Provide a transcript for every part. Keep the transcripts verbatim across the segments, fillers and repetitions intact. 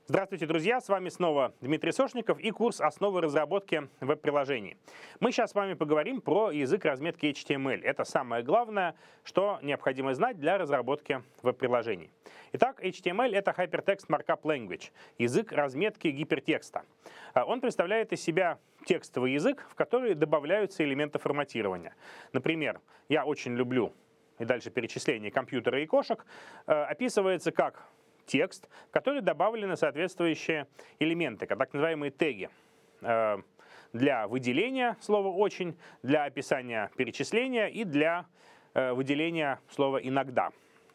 Здравствуйте, друзья! С вами снова Дмитрий Сошников и курс «Основы разработки веб-приложений». Мы сейчас с вами поговорим про язык разметки эйч ти эм эль. Это самое главное, что необходимо знать для разработки веб-приложений. Итак, эйч ти эм эль — это Hypertext Markup Language, язык разметки гипертекста. Он представляет из себя текстовый язык, в который добавляются элементы форматирования. Например, я очень люблю, и дальше перечисление компьютера и кошек, описывается как текст, в который добавлены соответствующие элементы, так называемые теги, для выделения слова «очень», для описания перечисления и для выделения слова «иногда».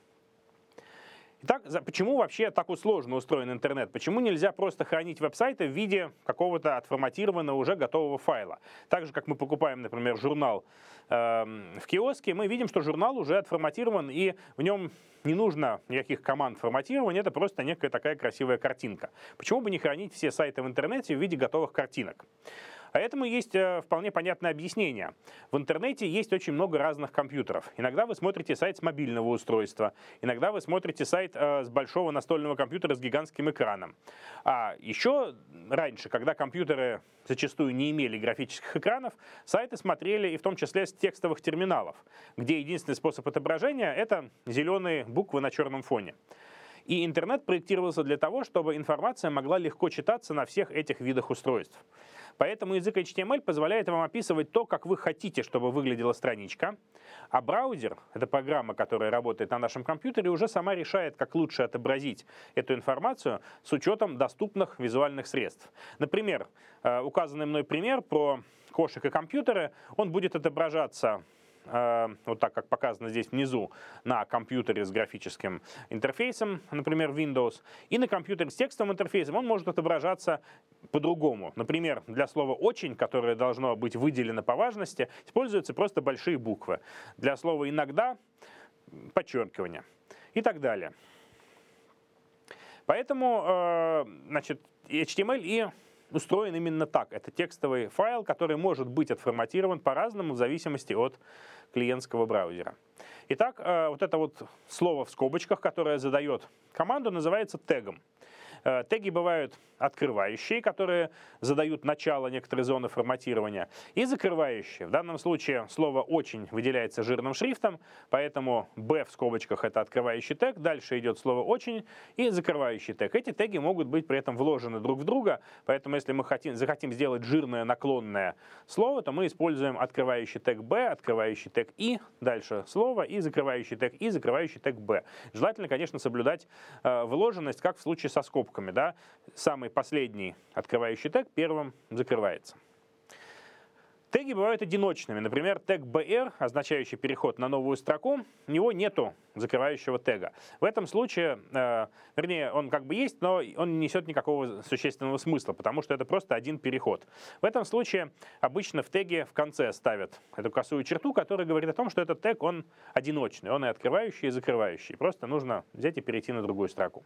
Итак, почему вообще так сложно устроен интернет? Почему нельзя просто хранить веб-сайты в виде какого-то отформатированного уже готового файла? Так же, как мы покупаем, например, журнал э, в киоске, мы видим, что журнал уже отформатирован, и в нем не нужно никаких команд форматирования, это просто некая такая красивая картинка. Почему бы не хранить все сайты в интернете в виде готовых картинок? А этому есть вполне понятное объяснение. В интернете есть очень много разных компьютеров. Иногда вы смотрите сайт с мобильного устройства, иногда вы смотрите сайт с большого настольного компьютера с гигантским экраном. А еще раньше, когда компьютеры зачастую не имели графических экранов, сайты смотрели и в том числе с текстовых терминалов, где единственный способ отображения — это зеленые буквы на черном фоне. И интернет проектировался для того, чтобы информация могла легко читаться на всех этих видах устройств. Поэтому язык эйч ти эм эль позволяет вам описывать то, как вы хотите, чтобы выглядела страничка, а браузер, это программа, которая работает на нашем компьютере, уже сама решает, как лучше отобразить эту информацию с учетом доступных визуальных средств. Например, указанный мной пример про кошек и компьютеры, он будет отображаться вот так, как показано здесь внизу, на компьютере с графическим интерфейсом, например, Windows, и на компьютере с текстовым интерфейсом он может отображаться по-другому. Например, для слова «очень», которое должно быть выделено по важности, используются просто большие буквы. Для слова «иногда» — подчеркивание и так далее. Поэтому, значит, эйч ти эм эль и устроен именно так. Это текстовый файл, который может быть отформатирован по-разному в зависимости от клиентского браузера. Итак, вот это вот слово в скобочках, которое задает команду, называется тегом. Теги бывают открывающие, которые задают начало некоторой зоны форматирования, и закрывающие. В данном случае слово «очень» выделяется жирным шрифтом, поэтому «b» в скобочках — это открывающий тег, дальше идет слово «очень» и закрывающий тег. Эти теги могут быть при этом вложены друг в друга, поэтому если мы хотим, захотим сделать жирное наклонное слово, то мы используем открывающий тег «b», открывающий тег «и», дальше слово, и закрывающий тег «и», закрывающий тег «b». Желательно, конечно, соблюдать э, вложенность, как в случае со скобками. Да? Самый последний открывающий тег первым закрывается. Теги бывают одиночными. Например, тег би ар, означающий переход на новую строку, у него нету закрывающего тега. В этом случае, э, вернее, он как бы есть, но он не несет никакого существенного смысла, потому что это просто один переход. В этом случае обычно в теге в конце ставят эту косую черту, которая говорит о том, что этот тег, он одиночный, он и открывающий, и закрывающий. Просто нужно взять и перейти на другую строку.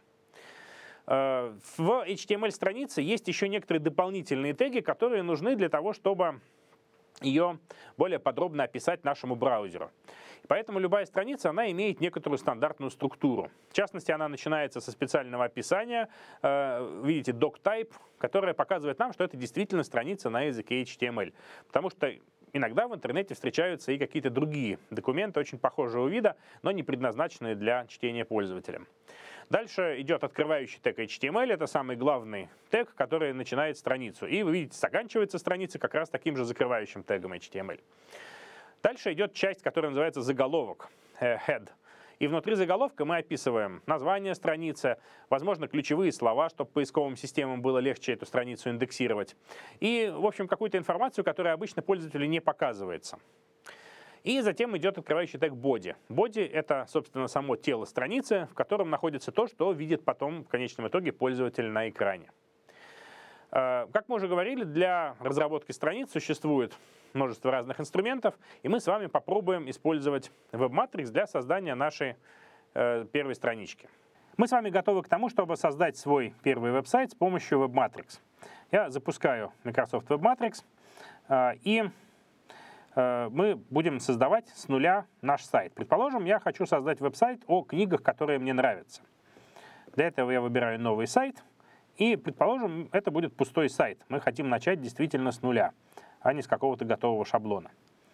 В эйч ти эм эль-странице есть еще некоторые дополнительные теги, которые нужны для того, чтобы ее более подробно описать нашему браузеру. Поэтому любая страница, она имеет некоторую стандартную структуру. В частности, она начинается со специального описания, видите, doctype, которое показывает нам, что это действительно страница на языке эйч ти эм эль. Потому что иногда в интернете встречаются и какие-то другие документы очень похожего вида, но не предназначенные для чтения пользователям. Дальше идет открывающий тег эйч ти эм эль, это самый главный тег, который начинает страницу. И вы видите, заканчивается страница как раз таким же закрывающим тегом эйч ти эм эль. Дальше идет часть, которая называется заголовок, head. И внутри заголовка мы описываем название страницы, возможно, ключевые слова, чтобы поисковым системам было легче эту страницу индексировать. И, в общем, какую-то информацию, которая обычно пользователю не показывается. И затем идет открывающий тег body. Body — это, собственно, само тело страницы, в котором находится то, что видит потом в конечном итоге пользователь на экране. Как мы уже говорили, для разработки страниц существует множество разных инструментов, и мы с вами попробуем использовать WebMatrix для создания нашей первой странички. Мы с вами готовы к тому, чтобы создать свой первый веб-сайт с помощью WebMatrix. Я запускаю Microsoft WebMatrix, и мы будем создавать с нуля наш сайт. Предположим, я хочу создать веб-сайт о книгах, которые мне нравятся. Для этого я выбираю новый сайт И, предположим, это будет пустой сайт. Мы хотим начать действительно с нуля, а не с какого-то готового шаблона.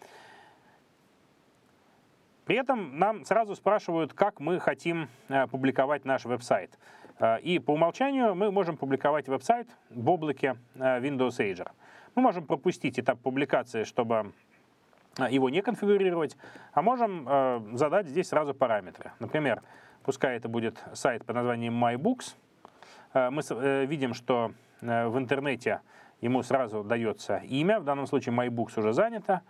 При этом нам сразу спрашивают, как мы хотим публиковать наш веб-сайт. И по умолчанию мы можем публиковать веб-сайт в облаке Windows Azure. Мы можем пропустить этап публикации, чтобы его не конфигурировать, а можем задать здесь сразу параметры. Например, пускай это будет сайт под названием MyBooks. Мы видим, что в интернете ему сразу дается имя. В данном случае MyBooks уже занято.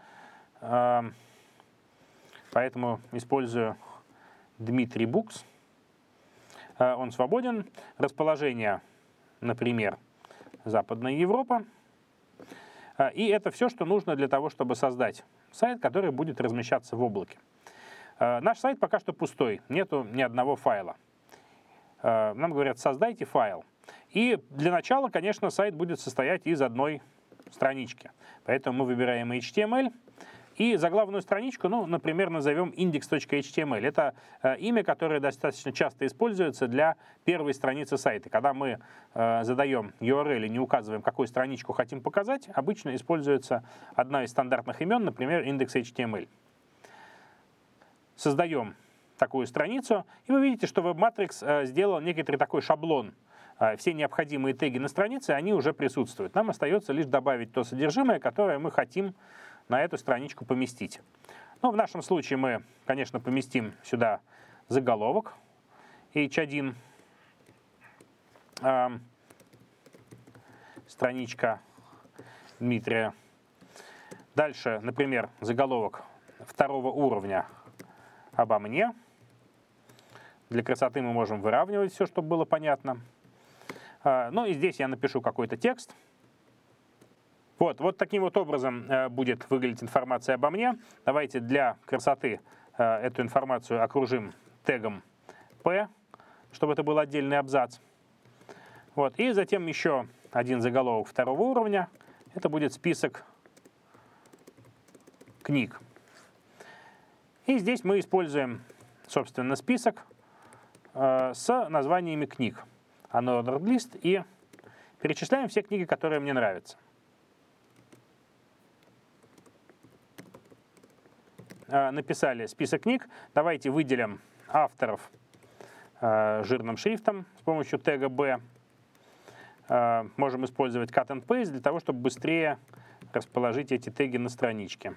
Поэтому использую Дмитрий Букс. Он свободен. Расположение, например, Западная Европа. И это все, что нужно для того, чтобы создать сайт, который будет размещаться в облаке. Наш сайт пока что пустой, нету ни одного файла. Нам говорят, создайте файл. И для начала, конечно, сайт будет состоять из одной странички. Поэтому мы выбираем эйч ти эм эль. И заглавную страничку, ну, например, назовем индекс точка эйч ти эм эль. Это э, имя, которое достаточно часто используется для первой страницы сайта. Когда мы э, задаем ю ар эл и не указываем, какую страничку хотим показать, обычно используется одна из стандартных имен, например, индекс эйч ти эм эль. Создаем такую страницу, и вы видите, что Webmatrix э, сделал некоторый такой шаблон. Э, все необходимые теги на странице, они уже присутствуют. Нам остается лишь добавить то содержимое, которое мы хотим на эту страничку поместить. Ну, в нашем случае мы, конечно, поместим сюда заголовок эйч один, э, страничка Дмитрия. Дальше, например, заголовок второго уровня обо мне. Для красоты мы можем выравнивать все, чтобы было понятно. Э, ну и здесь я напишу какой-то текст. Вот, вот таким вот образом э, будет выглядеть информация обо мне. Давайте для красоты э, эту информацию окружим тегом P, чтобы это был отдельный абзац. Вот, и затем еще один заголовок второго уровня. Это будет список книг. И здесь мы используем, собственно, список э, с названиями книг. Unordered list, и перечисляем все книги, которые мне нравятся. Написали список книг. Давайте выделим авторов э, жирным шрифтом с помощью тега B. Э, можем использовать cut and paste для того, чтобы быстрее расположить эти теги на страничке.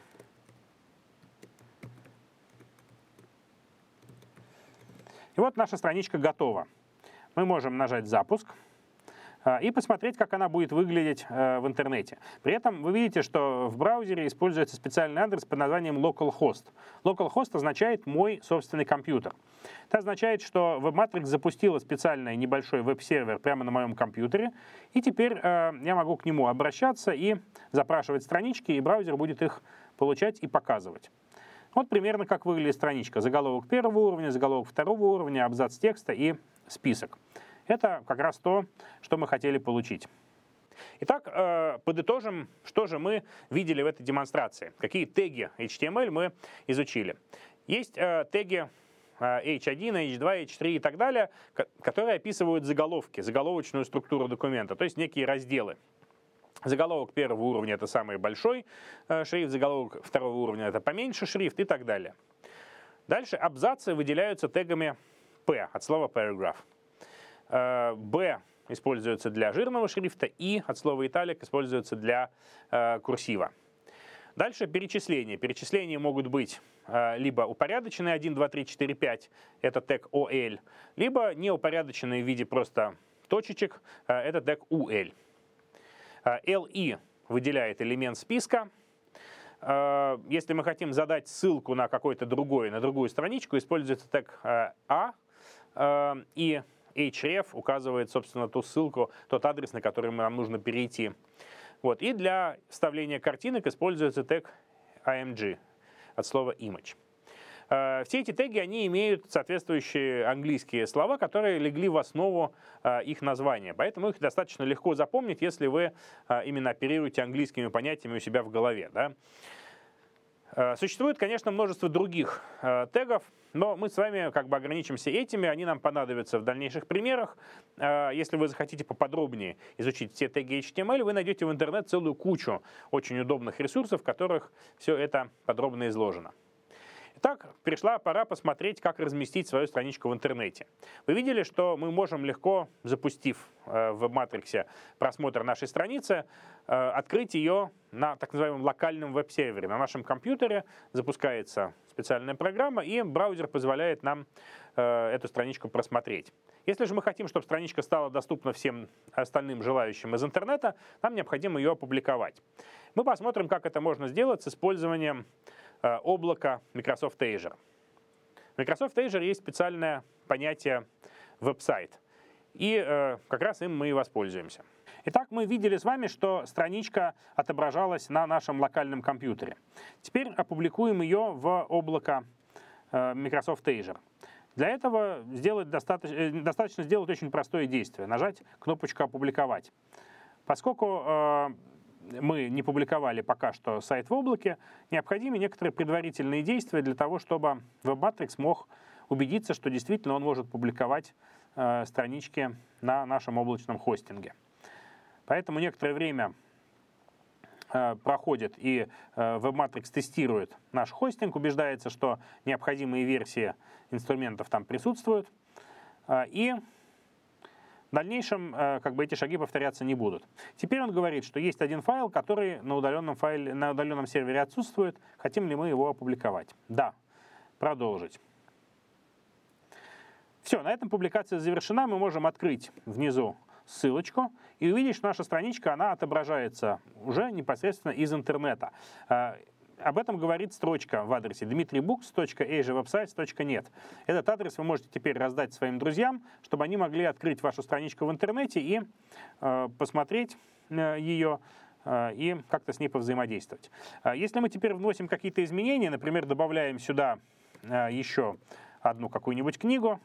И вот наша страничка готова. Мы можем нажать «Запуск» и посмотреть, как она будет выглядеть в интернете. При этом вы видите, что в браузере используется специальный адрес под названием localhost. Localhost означает «мой собственный компьютер». Это означает, что Webmatrix запустила специальный небольшой веб-сервер прямо на моем компьютере, и теперь э, я могу к нему обращаться и запрашивать странички, и браузер будет их получать и показывать. Вот примерно как выглядит страничка. Заголовок первого уровня, заголовок второго уровня, абзац текста и список. Это как раз то, что мы хотели получить. Итак, подытожим, что же мы видели в этой демонстрации. Какие теги эйч ти эм эль мы изучили. Есть теги эйч один, эйч два, эйч три и так далее, которые описывают заголовки, заголовочную структуру документа, то есть некие разделы. Заголовок первого уровня — это самый большой шрифт, заголовок второго уровня — это поменьше шрифт и так далее. Дальше абзацы выделяются тегами P от слова paragraph. B используется для жирного шрифта, и от слова italic используется для э, курсива. Дальше перечисления. Перечисления могут быть э, либо упорядоченные один, два, три, четыре, пять, это тег о эль, либо неупорядоченные в виде просто точечек, э, это тег у эль. Э, эл и выделяет элемент списка. Э, если мы хотим задать ссылку на какой-то другой, на другую страничку, используется тег э, А, э, и href указывает, собственно, ту ссылку, тот адрес, на который нам нужно перейти. Вот. И для вставления картинок используется тег ай эм джи от слова image. Все эти теги, они имеют соответствующие английские слова, которые легли в основу их названия. Поэтому их достаточно легко запомнить, если вы именно оперируете английскими понятиями у себя в голове. Да? Существует, конечно, множество других тегов, но мы с вами как бы ограничимся этими, они нам понадобятся в дальнейших примерах. Если вы захотите поподробнее изучить все теги эйч ти эм эль, вы найдете в интернет целую кучу очень удобных ресурсов, в которых все это подробно изложено. Итак, пришла пора посмотреть, как разместить свою страничку в интернете. Вы видели, что мы можем легко, запустив в WebMatrix просмотр нашей страницы, открыть ее на так называемом локальном веб-сервере. На нашем компьютере запускается специальная программа, и браузер позволяет нам эту страничку просмотреть. Если же мы хотим, чтобы страничка стала доступна всем остальным желающим из интернета, нам необходимо ее опубликовать. Мы посмотрим, как это можно сделать с использованием облака Microsoft Azure. В Microsoft Azure есть специальное понятие веб-сайт, и э, как раз им мы и воспользуемся. Итак, мы видели с вами, что страничка отображалась на нашем локальном компьютере. Теперь опубликуем ее в облако э, Microsoft Azure. Для этого сделать достаточно, достаточно сделать очень простое действие. Нажать кнопочку «Опубликовать». Поскольку э, мы не публиковали пока что сайт в облаке, необходимы некоторые предварительные действия для того, чтобы WebMatrix мог убедиться, что действительно он может публиковать э, странички на нашем облачном хостинге. Поэтому некоторое время э, проходит, и э, WebMatrix тестирует наш хостинг, убеждается, что необходимые версии инструментов там присутствуют, э, и в дальнейшем как бы эти шаги повторяться не будут. Теперь он говорит, что есть один файл, который на удаленном, файле, на удаленном сервере отсутствует. Хотим ли мы его опубликовать? Да. Продолжить. Все, на этом публикация завершена. Мы можем открыть внизу ссылочку и увидеть, что наша страничка, она отображается уже непосредственно из интернета. Об этом говорит строчка в адресе дмитрий букс точка azure websites точка net. Этот адрес вы можете теперь раздать своим друзьям, чтобы они могли открыть вашу страничку в интернете и э, посмотреть э, ее э, и как-то с ней повзаимодействовать. Если мы теперь вносим какие-то изменения, например, добавляем сюда э, еще одну какую-нибудь книгу,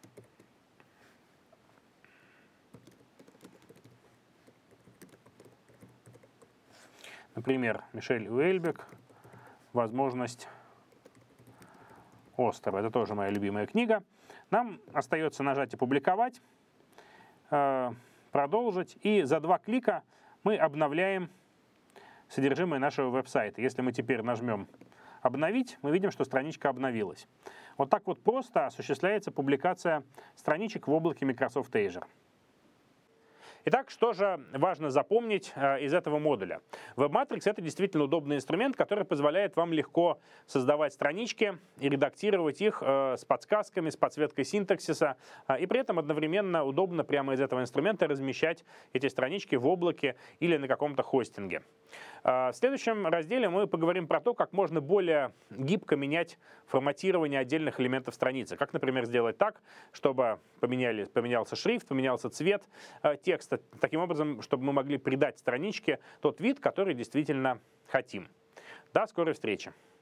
например, Мишель Уэльбек, «Возможность острова». Это тоже моя любимая книга. Нам остается нажать «Опубликовать», «Продолжить», и за два клика мы обновляем содержимое нашего веб-сайта. Если мы теперь нажмем «Обновить», мы видим, что страничка обновилась. Вот так вот просто осуществляется публикация страничек в облаке Microsoft Azure. Итак, что же важно запомнить э, из этого модуля? WebMatrix — это действительно удобный инструмент, который позволяет вам легко создавать странички и редактировать их э, с подсказками, с подсветкой синтаксиса, э, и при этом одновременно удобно прямо из этого инструмента размещать эти странички в облаке или на каком-то хостинге. Э, в следующем разделе мы поговорим про то, как можно более гибко менять форматирование отдельных элементов страницы. Как, например, сделать так, чтобы поменяли, поменялся шрифт, поменялся цвет э, текста, таким образом, чтобы мы могли придать страничке тот вид, который действительно хотим. До скорой встречи!